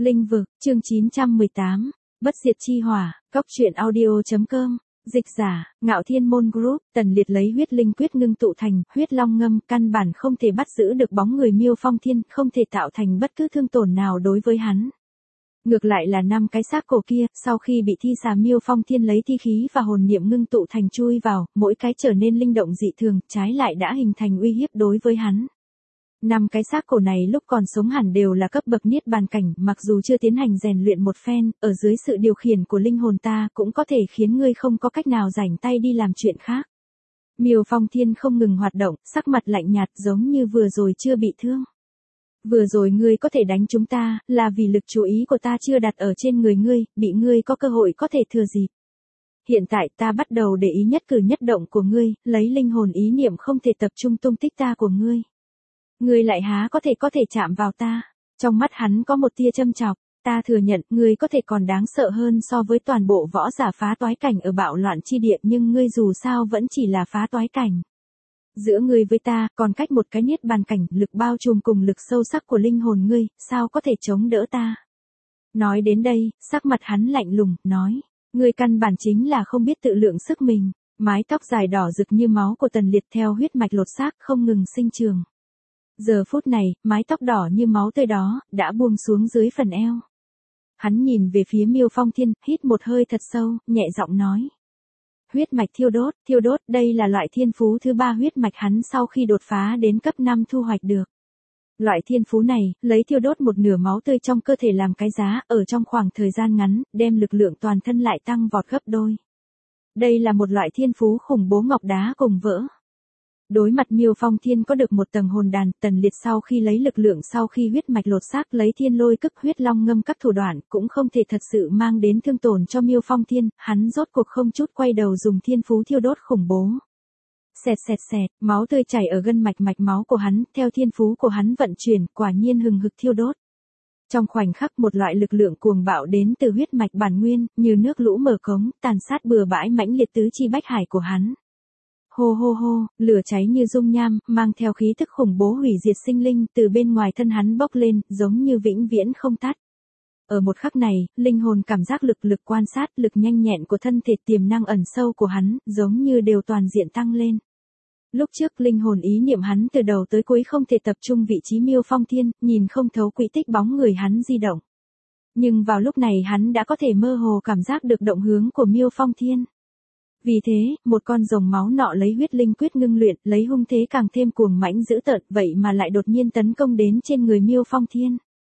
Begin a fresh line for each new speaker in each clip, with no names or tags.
Linh vực, chương 918, Bất diệt chi hỏa, Cóc truyện audio.com, dịch giả, Ngạo Thiên Môn Group. Tần Liệt lấy huyết linh quyết ngưng tụ thành huyết long ngâm, căn bản không thể bắt giữ được bóng người Miêu Phong Thiên, không thể tạo thành bất cứ thương tổn nào đối với hắn. Ngược lại là 5 cái xác cổ kia, sau khi bị thi xà Miêu Phong Thiên lấy thi khí và hồn niệm ngưng tụ thành chui vào, mỗi cái trở nên linh động dị thường, trái lại đã hình thành uy hiếp đối với hắn. 5 cái xác cổ này lúc còn sống hẳn đều là cấp bậc niết bàn cảnh, mặc dù chưa tiến hành rèn luyện một phen, ở dưới sự điều khiển của linh hồn ta cũng có thể khiến ngươi không có cách nào rảnh tay đi làm chuyện khác. Miêu Phong Thiên không ngừng hoạt động, sắc mặt lạnh nhạt giống như vừa rồi chưa bị thương. Vừa rồi ngươi có thể đánh chúng ta, là vì lực chú ý của ta chưa đặt ở trên người ngươi, bị ngươi có cơ hội có thể thừa dịp. Hiện tại ta bắt đầu để ý nhất cử nhất động của ngươi, lấy linh hồn ý niệm không thể tập trung tung tích ta của ngươi. Ngươi lại há có thể chạm vào ta. Trong mắt hắn có một tia châm chọc, ta thừa nhận ngươi có thể còn đáng sợ hơn so với toàn bộ võ giả phá toái cảnh ở bạo loạn chi địa, nhưng ngươi dù sao vẫn chỉ là phá toái cảnh. Giữa ngươi với ta còn cách một cái niết bàn cảnh, lực bao trùm cùng lực sâu sắc của linh hồn ngươi, sao có thể chống đỡ ta. Nói đến đây, sắc mặt hắn lạnh lùng, nói, ngươi căn bản chính là không biết tự lượng sức mình. Mái tóc dài đỏ rực như máu của Tần Liệt theo huyết mạch lột xác không ngừng sinh trường. Giờ phút này, mái tóc đỏ như máu tươi đó, đã buông xuống dưới phần eo. Hắn nhìn về phía Miêu Phong Thiên, hít một hơi thật sâu, nhẹ giọng nói. Huyết mạch thiêu đốt, đây là loại thiên phú thứ 3 huyết mạch hắn sau khi đột phá đến cấp 5 thu hoạch được. Loại thiên phú này, lấy thiêu đốt một nửa máu tươi trong cơ thể làm cái giá, ở trong khoảng thời gian ngắn, đem lực lượng toàn thân lại tăng vọt gấp đôi. Đây là một loại thiên phú khủng bố, ngọc đá cùng vỡ. Đối mặt Miêu Phong Thiên có được một tầng hồn đàn, Tần Liệt sau khi lấy lực lượng sau khi huyết mạch lột xác lấy thiên lôi cức huyết long ngâm các thủ đoạn cũng không thể thật sự mang đến thương tổn cho Miêu Phong Thiên, hắn rốt cuộc không chút quay đầu dùng thiên phú thiêu đốt khủng bố. Xẹt xẹt xẹt, máu tươi chảy ở gân mạch máu của hắn, theo thiên phú của hắn vận chuyển, quả nhiên hừng hực thiêu đốt. Trong khoảnh khắc một loại lực lượng cuồng bạo đến từ huyết mạch bản nguyên, như nước lũ mở cống, tàn sát bừa bãi mãnh liệt tứ chi bách hải của hắn. Hô hô hô, lửa cháy như dung nham, mang theo khí thức khủng bố hủy diệt sinh linh, từ bên ngoài thân hắn bốc lên, giống như vĩnh viễn không tắt. Ở một khắc này, linh hồn cảm giác lực quan sát, lực nhanh nhẹn của thân thể, tiềm năng ẩn sâu của hắn, giống như đều toàn diện tăng lên. Lúc trước linh hồn ý niệm hắn từ đầu tới cuối không thể tập trung vị trí Miêu Phong Thiên, nhìn không thấu quỹ tích bóng người hắn di động. Nhưng vào lúc này hắn đã có thể mơ hồ cảm giác được động hướng của Miêu Phong Thiên. Vì thế, một con rồng máu nọ lấy huyết linh quyết ngưng luyện, lấy hung thế càng thêm cuồng mãnh dữ tợn, vậy mà lại đột nhiên tấn công đến trên người Miêu Phong Thiên.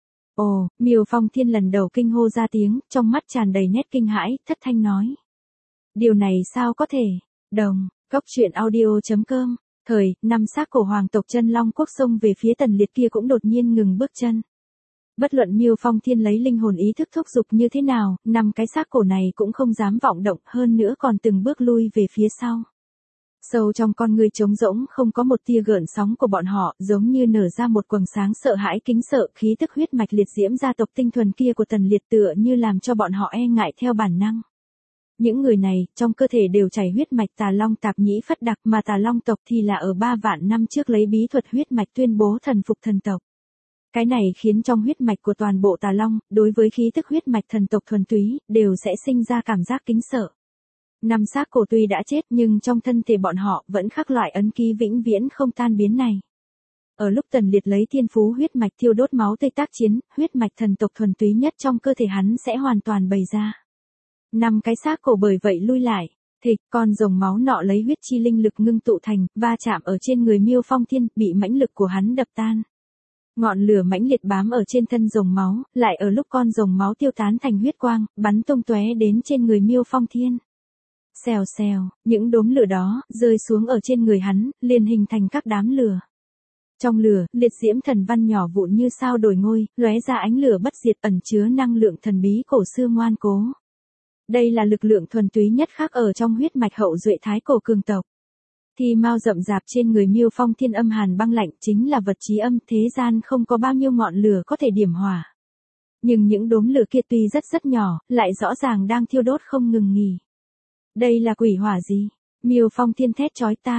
Ồ, Miêu Phong Thiên lần đầu kinh hô ra tiếng, trong mắt tràn đầy nét kinh hãi, thất thanh nói. Điều này sao có thể? Đồng, Cóc truyện audio.com, thời, 5 xác cổ hoàng tộc Chân Long Quốc xông về phía Tần Liệt kia cũng đột nhiên ngừng bước chân. Bất luận Miêu Phong Thiên lấy linh hồn ý thức thúc giục như thế nào, 5 cái xác cổ này cũng không dám vọng động, hơn nữa còn từng bước lui về phía sau. Sâu trong con người trống rỗng không có một tia gợn sóng của bọn họ, giống như nở ra một quầng sáng sợ hãi kính sợ, khí tức huyết mạch liệt diễm gia tộc tinh thuần kia của Tần Liệt tựa như làm cho bọn họ e ngại theo bản năng. Những người này, trong cơ thể đều chảy huyết mạch Tà Long Tạp Nhĩ Phất Đặc, mà Tà Long tộc thì là ở 3 vạn năm trước lấy bí thuật huyết mạch tuyên bố thần phục thần tộc. Cái này khiến trong huyết mạch của toàn bộ Tà Long, đối với khí tức huyết mạch thần tộc thuần túy, đều sẽ sinh ra cảm giác kính sợ. 5 xác cổ tuy đã chết nhưng trong thân thể bọn họ vẫn khắc loại ấn ký vĩnh viễn không tan biến này. Ở lúc Tần Liệt lấy thiên phú huyết mạch thiêu đốt máu tươi tác chiến, huyết mạch thần tộc thuần túy nhất trong cơ thể hắn sẽ hoàn toàn bày ra. 5 cái xác cổ bởi vậy lui lại. Thịt, con rồng máu nọ lấy huyết chi linh lực ngưng tụ thành, va chạm ở trên người Miêu Phong Thiên, bị mãnh lực của hắn đập tan. Ngọn lửa mãnh liệt bám ở trên thân rồng máu, lại ở lúc con rồng máu tiêu tán thành huyết quang, bắn tung tóe đến trên người Miêu Phong Thiên. Xèo xèo, những đốm lửa đó rơi xuống ở trên người hắn, liền hình thành các đám lửa. Trong lửa, liệt diễm thần văn nhỏ vụn như sao đổi ngôi, lóe ra ánh lửa bất diệt ẩn chứa năng lượng thần bí cổ xưa ngoan cố. Đây là lực lượng thuần túy nhất khác ở trong huyết mạch hậu duệ thái cổ cường tộc. Thì mau rậm rạp trên người Miêu Phong Thiên âm hàn băng lạnh chính là vật chí âm, thế gian không có bao nhiêu ngọn lửa có thể điểm hỏa. Nhưng những đốm lửa kia tuy rất nhỏ, lại rõ ràng đang thiêu đốt không ngừng nghỉ. Đây là quỷ hỏa gì? Miêu Phong Thiên thét chói tai.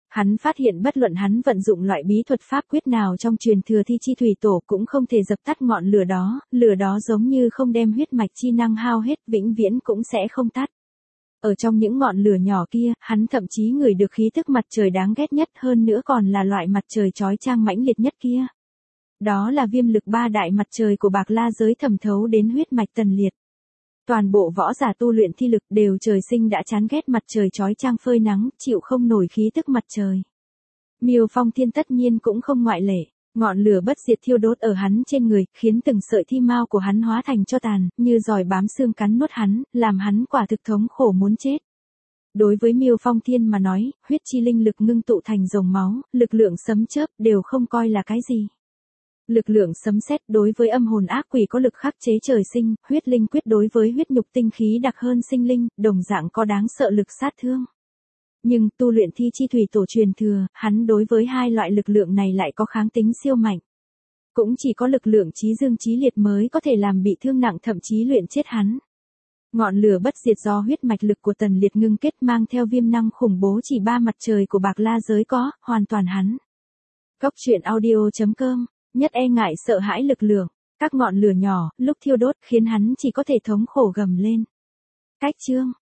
Hắn phát hiện bất luận hắn vận dụng loại bí thuật pháp quyết nào trong truyền thừa thi chi thủy tổ cũng không thể dập tắt ngọn lửa đó giống như không đem huyết mạch chi năng hao hết, vĩnh viễn cũng sẽ không tắt. Ở trong những ngọn lửa nhỏ kia, hắn thậm chí ngửi được khí tức mặt trời đáng ghét nhất, hơn nữa còn là loại mặt trời chói chang mãnh liệt nhất kia. Đó là viêm lực ba đại mặt trời của Bạc La giới thẩm thấu đến huyết mạch Tần Liệt. Toàn bộ võ giả tu luyện thi lực đều trời sinh đã chán ghét mặt trời chói chang phơi nắng, chịu không nổi khí tức mặt trời. Miêu Phong Thiên tất nhiên cũng không ngoại lệ, ngọn lửa bất diệt thiêu đốt ở hắn trên người, khiến từng sợi thi mao của hắn hóa thành tro tàn, như giòi bám xương cắn nuốt hắn, làm hắn quả thực thống khổ muốn chết. Đối với Miêu Phong Thiên mà nói, huyết chi linh lực ngưng tụ thành dòng máu, lực lượng sấm chớp đều không coi là cái gì. Lực lượng sấm sét đối với âm hồn ác quỷ có lực khắc chế trời sinh, huyết linh quyết đối với huyết nhục tinh khí đặc hơn sinh linh, đồng dạng có đáng sợ lực sát thương. Nhưng tu luyện thi chi thủy tổ truyền thừa, hắn đối với hai loại lực lượng này lại có kháng tính siêu mạnh. Cũng chỉ có lực lượng chí dương chí liệt mới có thể làm bị thương nặng, thậm chí luyện chết hắn. Ngọn lửa bất diệt do huyết mạch lực của Tần Liệt ngưng kết mang theo viêm năng khủng bố chỉ ba mặt trời của Bạc La giới có, hoàn toàn hắn. Góc truyện audio.com, nhất e ngại sợ hãi lực lượng, các ngọn lửa nhỏ, lúc thiêu đốt khiến hắn chỉ có thể thống khổ gầm lên. Cách chương